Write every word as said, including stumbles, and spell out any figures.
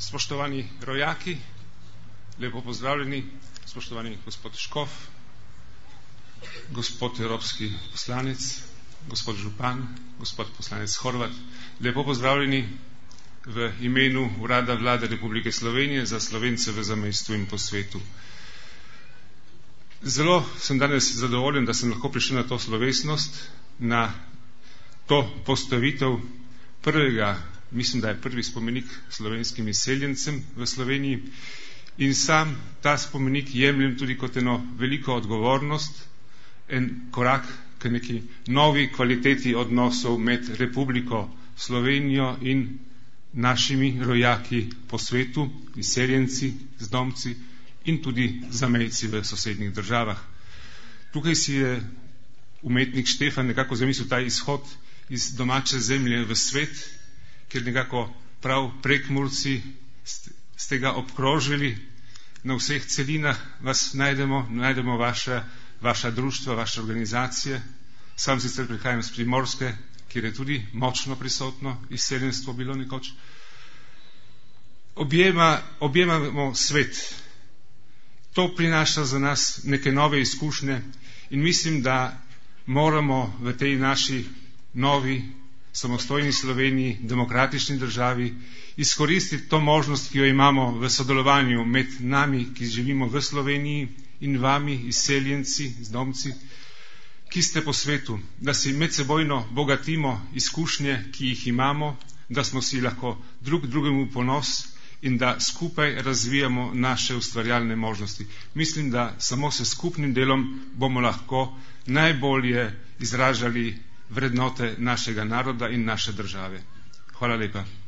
Spoštovani rojaki, lepo pozdravljeni, spoštovani gospod Škof, gospod evropski poslanec, gospod župan, gospod poslanec Horvat, lepo pozdravljeni v imenu Urada Vlade Republike Slovenije za Slovence v zamejstvu in po svetu. Zelo sem danes zadovoljen, da sem lahko prišel na to slovesnost, na to postavitev prvega, mislim, da je prvi spomenik slovenskim izseljencem v Sloveniji, in sam ta spomenik jemljem tudi kot eno veliko odgovornost, en korak k neki novi kvaliteti odnosov med Republiko Slovenijo in našimi rojaki po svetu, izseljenci, zdomci in tudi zamejci v sosednjih državah. Tukaj si je umetnik Štefan nekako zamislil ta izhod iz domače zemlje v svet, ker nekako prav Prekmurci ste ga obkrožili, na vseh celinah vas najdemo, najdemo vaše, vaša društva, vaše organizacije. Sam sicer prihajam z Primorske, kjer je tudi močno prisotno izseljenstvo bilo nekoč. Objema, objemamo svet. To prinaša za nas neke nove izkušnje in mislim, da moramo v tej naši novi samostojni Sloveniji, demokratični državi, izkoristiti to možnost, ki jo imamo v sodelovanju med nami, ki živimo v Sloveniji, in vami, izseljenci, zdomci, ki ste po svetu, da si medsebojno bogatimo izkušnje, ki jih imamo, da smo si lahko drug drugemu ponos in da skupaj razvijamo naše ustvarjalne možnosti. Mislim, da samo s skupnim delom bomo lahko najbolje izražali vrednote našega naroda in naše države. Hvala lepa.